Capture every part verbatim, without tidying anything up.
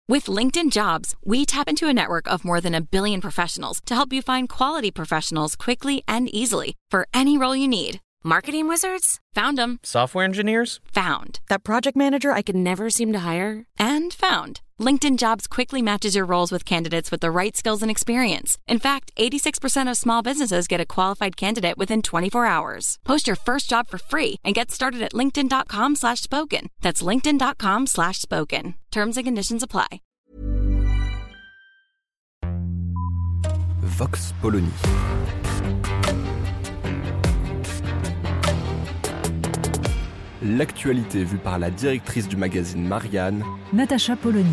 With LinkedIn Jobs, we tap into a network of more than a billion professionals to help you find quality professionals quickly and easily for any role you need. Marketing wizards? Found them. Software engineers? Found. That project manager I could never seem to hire? And found. LinkedIn Jobs quickly matches your roles with candidates with the right skills and experience. In fact, eighty-six percent of small businesses get a qualified candidate within twenty-four hours. Post your first job for free and get started at linkedin.com slash spoken. That's linkedin.com slash spoken. Terms and conditions apply. Vox Polony. L'actualité vue par la directrice du magazine Marianne, Natacha Polony.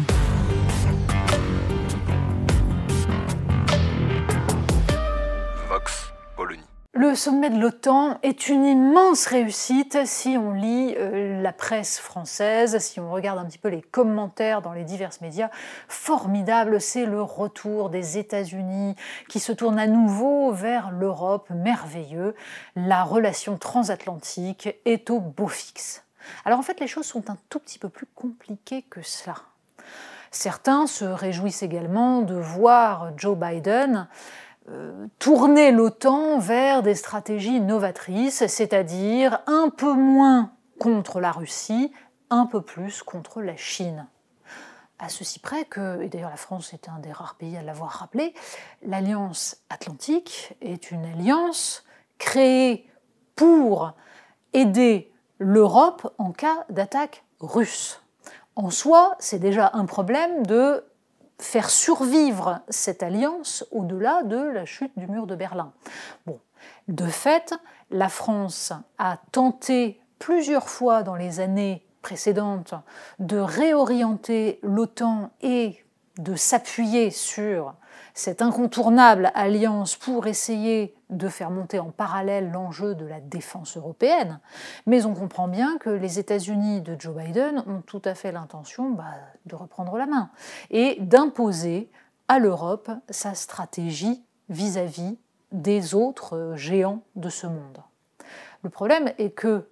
Vox Polony. Le sommet de l'OTAN est une immense réussite si on lit euh, la presse française, si on regarde un petit peu les commentaires dans les divers médias. Formidable, c'est le retour des États-Unis qui se tournent à nouveau vers l'Europe, merveilleux. La relation transatlantique est au beau fixe. Alors en fait, les choses sont un tout petit peu plus compliquées que cela. Certains se réjouissent également de voir Joe Biden Euh, tourner l'OTAN vers des stratégies novatrices, c'est-à-dire un peu moins contre la Russie, un peu plus contre la Chine. À ceci près que, et d'ailleurs la France est un des rares pays à l'avoir rappelé, l'Alliance Atlantique est une alliance créée pour aider l'Europe en cas d'attaque russe. En soi, c'est déjà un problème de faire survivre cette alliance au-delà de la chute du mur de Berlin. Bon, de fait, la France a tenté plusieurs fois dans les années précédentes de réorienter l'OTAN et de s'appuyer sur cette incontournable alliance pour essayer de faire monter en parallèle l'enjeu de la défense européenne. Mais on comprend bien que les États-Unis de Joe Biden ont tout à fait l'intention bah, de reprendre la main et d'imposer à l'Europe sa stratégie vis-à-vis des autres géants de ce monde. Le problème est que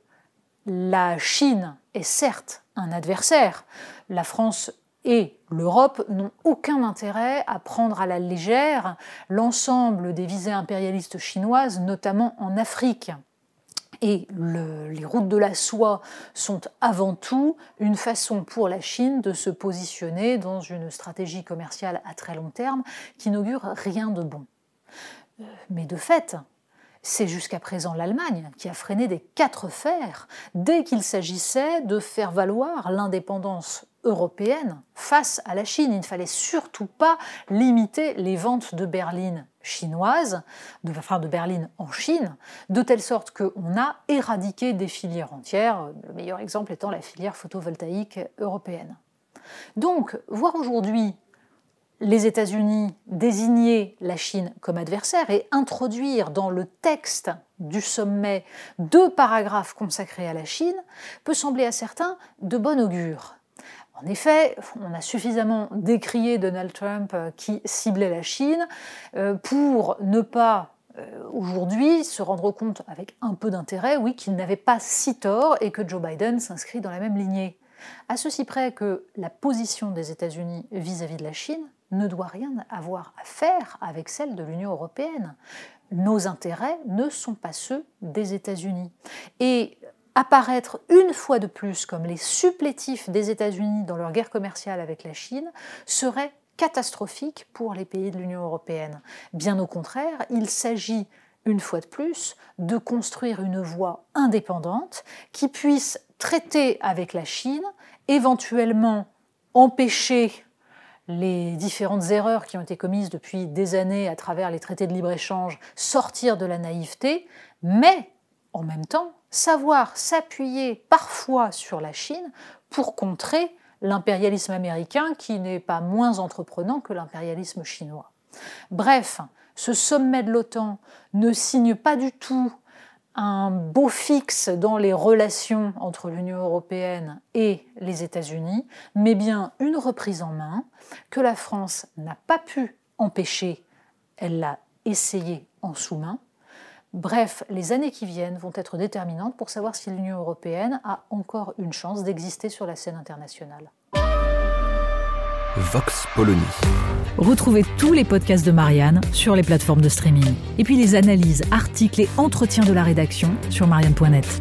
la Chine est certes un adversaire. La France et l'Europe n'ont aucun intérêt à prendre à la légère l'ensemble des visées impérialistes chinoises, notamment en Afrique. Et le, les routes de la soie sont avant tout une façon pour la Chine de se positionner dans une stratégie commerciale à très long terme qui n'augure rien de bon. Mais de fait, c'est jusqu'à présent l'Allemagne qui a freiné des quatre fers dès qu'il s'agissait de faire valoir l'indépendance européenne face à la Chine. Il ne fallait surtout pas limiter les ventes de berlines chinoises, de, enfin de berlines en Chine, de telle sorte qu'on a éradiqué des filières entières, le meilleur exemple étant la filière photovoltaïque européenne. Donc, voir aujourd'hui les États-Unis désigner la Chine comme adversaire et introduire dans le texte du sommet deux paragraphes consacrés à la Chine peut sembler à certains de bon augure. En effet, on a suffisamment décrié Donald Trump qui ciblait la Chine pour ne pas aujourd'hui se rendre compte avec un peu d'intérêt, oui, qu'il n'avait pas si tort et que Joe Biden s'inscrit dans la même lignée. À ceci près que la position des États-Unis vis-à-vis de la Chine ne doit rien avoir à faire avec celle de l'Union européenne. Nos intérêts ne sont pas ceux des États-Unis. Et apparaître une fois de plus comme les supplétifs des États-Unis dans leur guerre commerciale avec la Chine serait catastrophique pour les pays de l'Union européenne. Bien au contraire, il s'agit une fois de plus de construire une voie indépendante qui puisse traiter avec la Chine, éventuellement empêcher les différentes erreurs qui ont été commises depuis des années à travers les traités de libre-échange, sortir de la naïveté, mais en même temps savoir s'appuyer parfois sur la Chine pour contrer l'impérialisme américain qui n'est pas moins entreprenant que l'impérialisme chinois. Bref, ce sommet de l'OTAN ne signe pas du tout un beau fixe dans les relations entre l'Union européenne et les États-Unis, mais bien une reprise en main que la France n'a pas pu empêcher, elle l'a essayé en sous-main. Bref, les années qui viennent vont être déterminantes pour savoir si l'Union européenne a encore une chance d'exister sur la scène internationale. Vox Polony. Retrouvez tous les podcasts de Marianne sur les plateformes de streaming. Et puis les analyses, articles et entretiens de la rédaction sur marianne point net.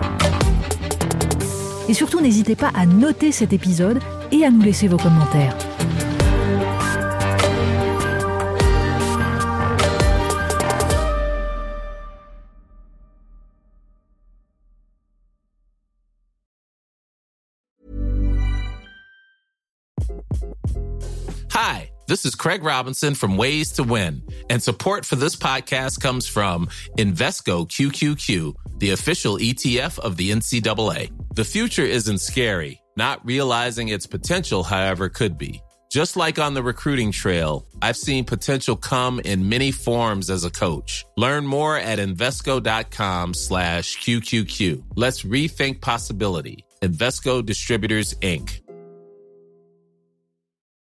Et surtout, n'hésitez pas à noter cet épisode et à nous laisser vos commentaires. Hi, this is Craig Robinson from Ways to Win, and support for this podcast comes from Invesco Q Q Q, the official E T F of the N C double A. The future isn't scary. Not realizing its potential, however, could be. Just like on the recruiting trail, I've seen potential come in many forms as a coach. Learn more at Invesco.com slash QQQ. Let's rethink possibility. Invesco Distributors, Incorporated.